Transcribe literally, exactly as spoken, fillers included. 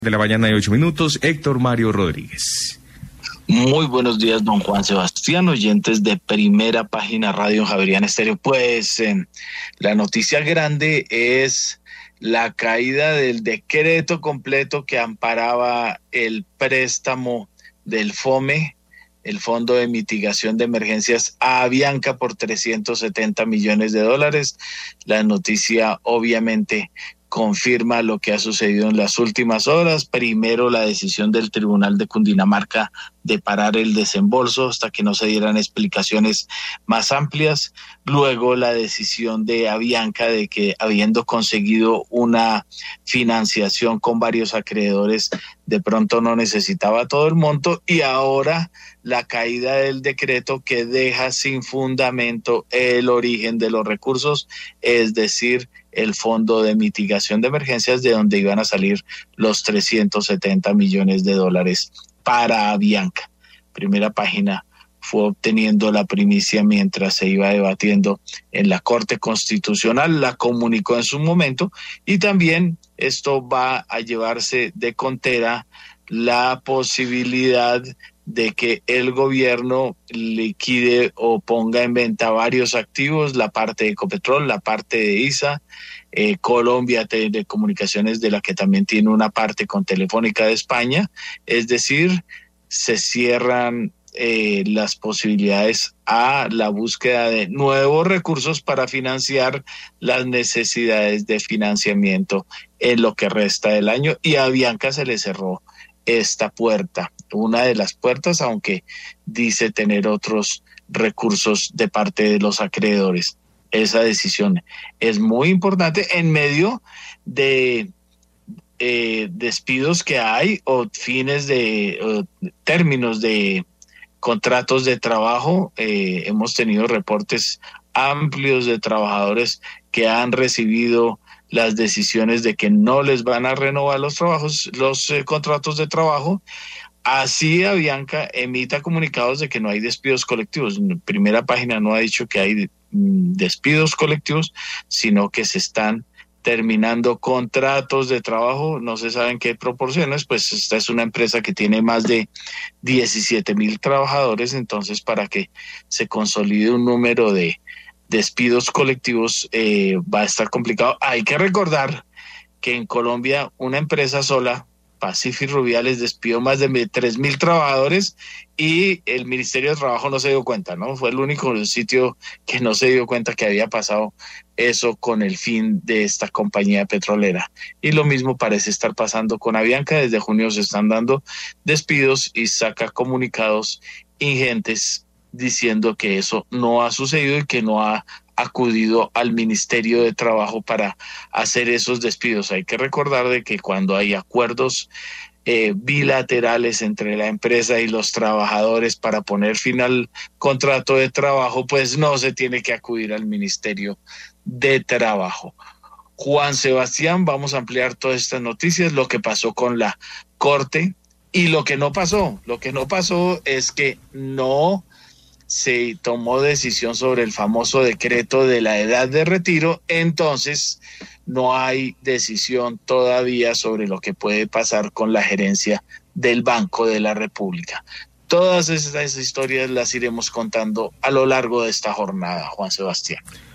De la mañana de ocho minutos, Héctor Mario Rodríguez. Muy buenos días, don Juan Sebastián, oyentes de Primera Página Radio Javeriana Estéreo. Pues eh, la noticia grande es la caída del decreto completo que amparaba el préstamo del FOME, el Fondo de Mitigación de Emergencias, a Avianca por trescientos setenta millones de dólares. La noticia obviamente confirma lo que ha sucedido en las últimas horas. Primero, la decisión del Tribunal de Cundinamarca de parar el desembolso hasta que no se dieran explicaciones más amplias. Luego, la decisión de Avianca de que, habiendo conseguido una financiación con varios acreedores, de pronto no necesitaba todo el monto. Y ahora, la caída del decreto que deja sin fundamento el origen de los recursos, es decir, el Fondo de Mitigación de Emergencias, de donde iban a salir los trescientos setenta millones de dólares para Avianca. Primera Página fue obteniendo la primicia mientras se iba debatiendo en la Corte Constitucional, la comunicó en su momento, y también esto va a llevarse de contera la posibilidad de que el gobierno liquide o ponga en venta varios activos, la parte de Ecopetrol, la parte de I S A, eh, Colombia Telecomunicaciones, de la que también tiene una parte con Telefónica de España. Es decir, se cierran eh, las posibilidades a la búsqueda de nuevos recursos para financiar las necesidades de financiamiento en lo que resta del año, y a Avianca se le cerró esta puerta, una de las puertas, aunque dice tener otros recursos de parte de los acreedores. Esa decisión es muy importante en medio de eh, despidos que hay o fines de o términos de contratos de trabajo. Eh, hemos tenido reportes amplios de trabajadores que han recibido las decisiones de que no les van a renovar los trabajos, los eh, contratos de trabajo. Así Avianca emita comunicados de que no hay despidos colectivos. Primera Página no ha dicho que hay mm, despidos colectivos, sino que se están terminando contratos de trabajo, no se sabe en qué proporciones. Pues esta es una empresa que tiene más de diecisiete mil trabajadores, entonces para que se consolide un número de despidos colectivos eh, va a estar complicado. Hay que recordar que en Colombia una empresa sola, Pacific Rubiales, despidió más de tres mil trabajadores y el Ministerio de Trabajo no se dio cuenta, ¿no? Fue el único sitio que no se dio cuenta que había pasado eso con el fin de esta compañía petrolera. Y lo mismo parece estar pasando con Avianca. Desde junio se están dando despidos y saca comunicados ingentes diciendo que eso no ha sucedido y que no ha acudido al Ministerio de Trabajo para hacer esos despidos. Hay que recordar de que cuando hay acuerdos eh, bilaterales entre la empresa y los trabajadores para poner fin al contrato de trabajo, pues no se tiene que acudir al Ministerio de Trabajo. Juan Sebastián, vamos a ampliar todas estas noticias, lo que pasó con la Corte y lo que no pasó. Lo que no pasó es que no se tomó decisión sobre el famoso decreto de la edad de retiro, entonces no hay decisión todavía sobre lo que puede pasar con la gerencia del Banco de la República. Todas esas historias las iremos contando a lo largo de esta jornada, Juan Sebastián.